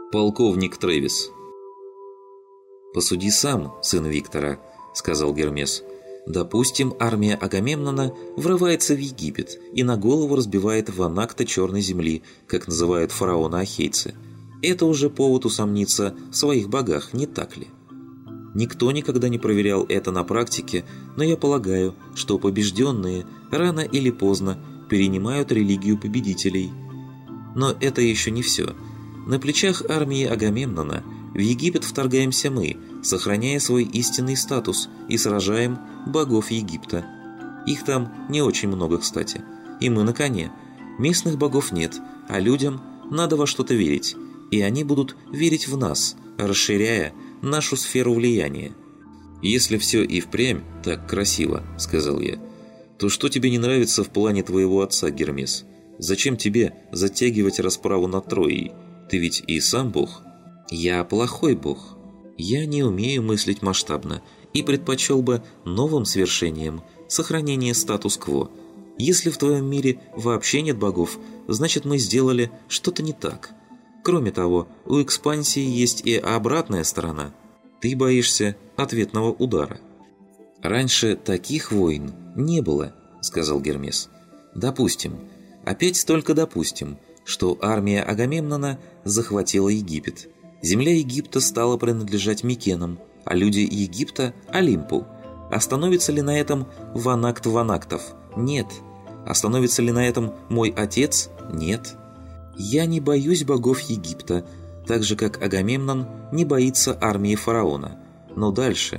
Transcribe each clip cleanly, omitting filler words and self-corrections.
Полковник Трэвис. «Посуди сам, сын Виктора», — сказал Гермес. «Допустим, армия Агамемнона врывается в Египет и на голову разбивает ванакта черной земли, как называют фараона ахейцы. Это уже повод усомниться в своих богах, не так ли? Никто никогда не проверял это на практике, но я полагаю, что побежденные рано или поздно перенимают религию победителей. Но это еще не все. На плечах армии Агамемнона в Египет вторгаемся мы, сохраняя свой истинный статус, и сражаем богов Египта. Их там не очень много, кстати. И мы на коне. Местных богов нет, а людям надо во что-то верить. И они будут верить в нас, расширяя нашу сферу влияния». «Если все и впрямь так красиво, — сказал я, — то что тебе не нравится в плане твоего отца, Гермес? Зачем тебе затягивать расправу над Троей? Ты ведь и сам бог». «Я плохой бог. Я не умею мыслить масштабно и предпочел бы новым свершением сохранение статус-кво. Если в твоем мире вообще нет богов, значит мы сделали что-то не так. Кроме того, у экспансии есть и обратная сторона. Ты боишься ответного удара». «Раньше таких войн не было», — сказал Гермес. «Допустим, опять только допустим, что армия Агамемнона захватила Египет. Земля Египта стала принадлежать Микенам, а люди Египта – Олимпу. Остановится ли на этом ванакт ванактов? Нет. Остановится ли на этом мой отец? Нет. Я не боюсь богов Египта, так же, как Агамемнон не боится армии фараона. Но дальше.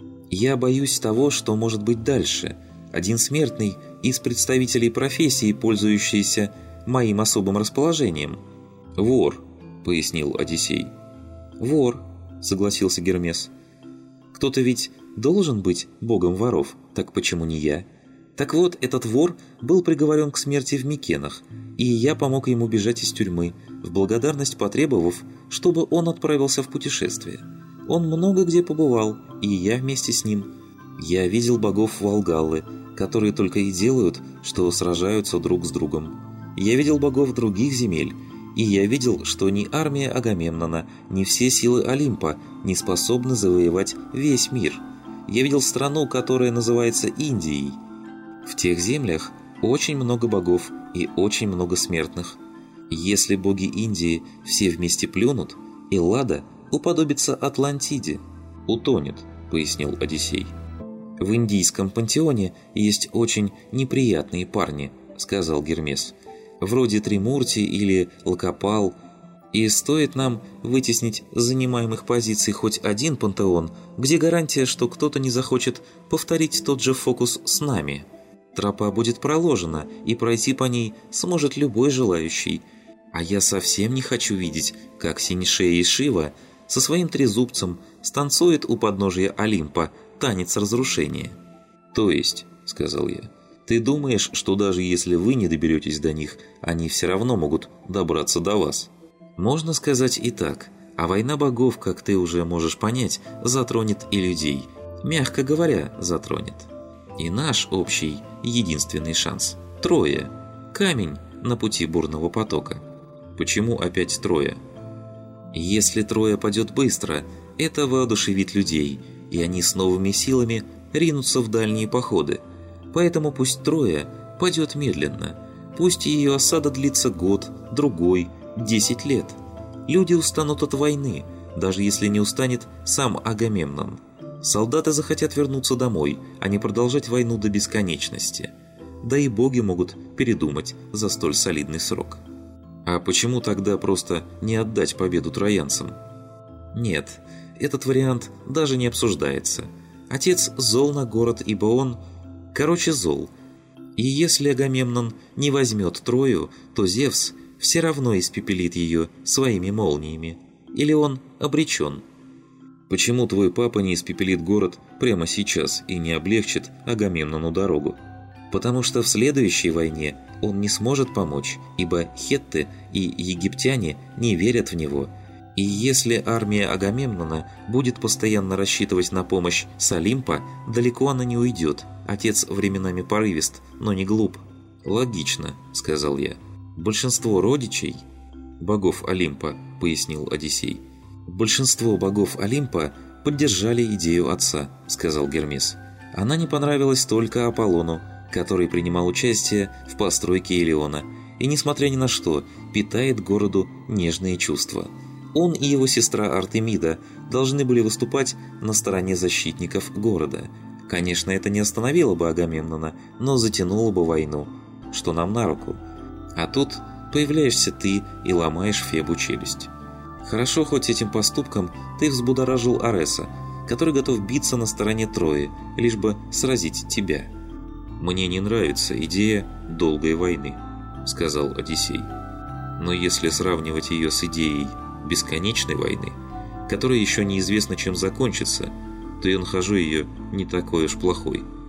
Я боюсь того, что может быть дальше. Один смертный из представителей профессии, пользующийся моим особым расположением. «Вор», — пояснил Одиссей. «Вор», — согласился Гермес. «Кто-то ведь должен быть богом воров, так почему не я? Так вот, этот вор был приговорен к смерти в Микенах, и я помог ему бежать из тюрьмы, в благодарность потребовав, чтобы он отправился в путешествие. Он много где побывал, и я вместе с ним. Я видел богов Валгаллы, которые только и делают, что сражаются друг с другом. Я видел богов других земель, и я видел, что ни армия Агамемнона, ни все силы Олимпа не способны завоевать весь мир. Я видел страну, которая называется Индией. В тех землях очень много богов и очень много смертных. Если боги Индии все вместе плюнут, Эллада уподобится Атлантиде». «Утонет», — пояснил Одиссей. «В индийском пантеоне есть очень неприятные парни», — сказал Гермес. «Вроде Тримурти или Лакопал. И стоит нам вытеснить с занимаемых позиций хоть один пантеон, где гарантия, что кто-то не захочет повторить тот же фокус с нами. Тропа будет проложена, и пройти по ней сможет любой желающий. А я совсем не хочу видеть, как Синишея и Шива со своим трезубцем станцует у подножия Олимпа танец разрушения». «То есть, — сказал я, — ты думаешь, что даже если вы не доберетесь до них, они все равно могут добраться до вас?» «Можно сказать и так. А война богов, как ты уже можешь понять, затронет и людей. Мягко говоря, затронет. И наш общий, единственный шанс – Троя. Камень на пути бурного потока». «Почему опять Троя?» «Если Троя падет быстро, это воодушевит людей, и они с новыми силами ринутся в дальние походы. Поэтому пусть Троя падет медленно. Пусть ее осада длится год, другой, 10 лет. Люди устанут от войны, даже если не устанет сам Агамемнон. Солдаты захотят вернуться домой, а не продолжать войну до бесконечности. Да и боги могут передумать за столь солидный срок». «А почему тогда просто не отдать победу троянцам?» «Нет, этот вариант даже не обсуждается. Отец зол на город, ибо он... Короче, зол. И если Агамемнон не возьмет Трою, то Зевс все равно испепелит ее своими молниями. Или он обречен». «Почему твой папа не испепелит город прямо сейчас и не облегчит Агамемнону дорогу?» «Потому что в следующей войне он не сможет помочь, ибо хетты и египтяне не верят в него. И если армия Агамемнона будет постоянно рассчитывать на помощь с Олимпа, далеко она не уйдет. Отец временами порывист, но не глуп». «Логично», — сказал я. «Большинство родичей богов Олимпа пояснил Одиссей. «Большинство богов Олимпа поддержали идею отца», – сказал Гермес. «Она не понравилась только Аполлону, который принимал участие в постройке Илиона, и, несмотря ни на что, питает городу нежные чувства. Он и его сестра Артемида должны были выступать на стороне защитников города. Конечно, это не остановило бы Агамемнона, но затянуло бы войну, что нам на руку. А тут появляешься ты и ломаешь Фебу челюсть. Хорошо, хоть этим поступком ты взбудоражил Ареса, который готов биться на стороне Трои, лишь бы сразить тебя». «Мне не нравится идея долгой войны», — сказал Одиссей. «Но если сравнивать ее с идеей бесконечной войны, которая еще неизвестно чем закончится, то я нахожу ее не такой уж плохой.